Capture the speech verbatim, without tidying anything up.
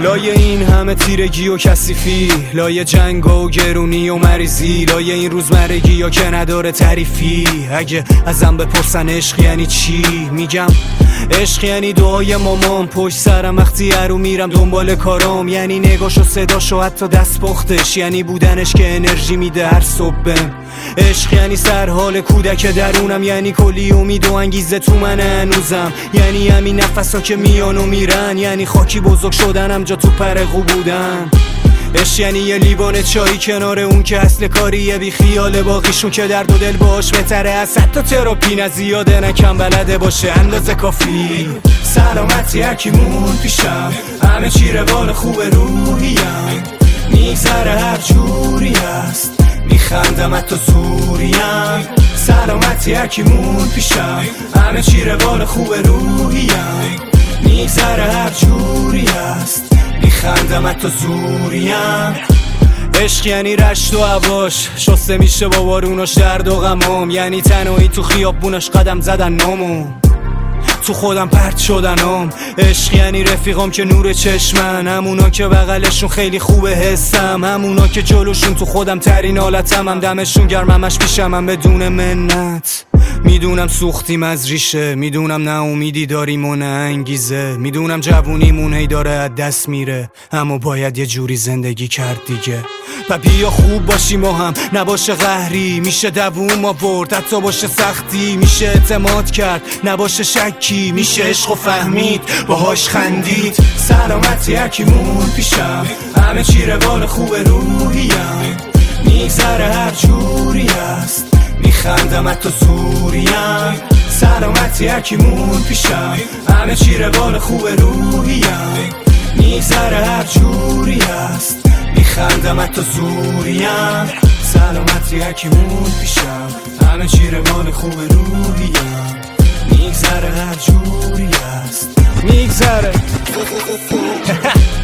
لای این همه تیرگی و کثیفی، لای جنگ و گرونی و مریضی، لای این روزمرگی یا که نداره تعریفی. اگه ازم بپرسن عشق یعنی چی، میگم عشق یعنی دعای مامان پشت سرم وقتی هرو میرم دنبال کارام، یعنی نگاش و صداش و حتی دست پختش، یعنی بودنش که انرژی میده هر صبح بهم. عشق یعنی سرحال کودک درونم، یعنی کلی امید و انگیزه تو من هنوزم، یعنی همین نفسا که میان و میرن، یعنی خاکی بزرگ شدنم جا تو پرقو بودن. عشق یعنی یه لیوان چایی کنار اون که اصل کاریه، بی خیال باقیشون که درد و دل باش بهتره از حتی تراپی، نه زیاده نه کم بلده باشه اندازه کافی. سلامتی هرکیمون پیشم، همه چی روال خوب روحیم، میگذره هر جوری هست، میخندم حتی زوریم. سلامتی هرکیمون پیشم، همه چی روال خوب روحیم، میگذره هر جوری هست، میخندم حتی زوریم. عشق یعنی رشت و هواش شسته میشه با باروناش، درد و غمام، یعنی تنهایی تو خیابوناش قدم زدن نامو تو خودم پرت شدنم. عشق یعنی رفیقام که نور چشمن، همونا که بغلشون خیلی خوبه حسم، همونا که جلوشون تو خودم ترین حالتم، هم دمشون گرممش پیشم هم بدون منت. میدونم سوختیم از ریشه، میدونم نه امیدی داریم و نه انگیزه، میدونم جوونیمون هی داره از دست میره، اما باید یه جوری زندگی کرد دیگه. و بیا خوب باشیم و هم نباشه قهری، میشه دووم آورد حتی باشه سختی، میشه اعتماد کرد نباشه شکی، میشه عشق و فهمید باهاش خندید. سلامتی هرکیمون پیشم، همه چی روال خوب روحیم، میگذره هر جوری هست، میخندم حتی زوریم. سلامتی هرکیمون پیشم، همه چی روال خوب روحیم، میگذره هر جوری هست، میخندم حتی زوریم. سلامتی هرکیمون پیشم، همه چی روال خوب روحیم، میگذره هر جوری هست، میگذره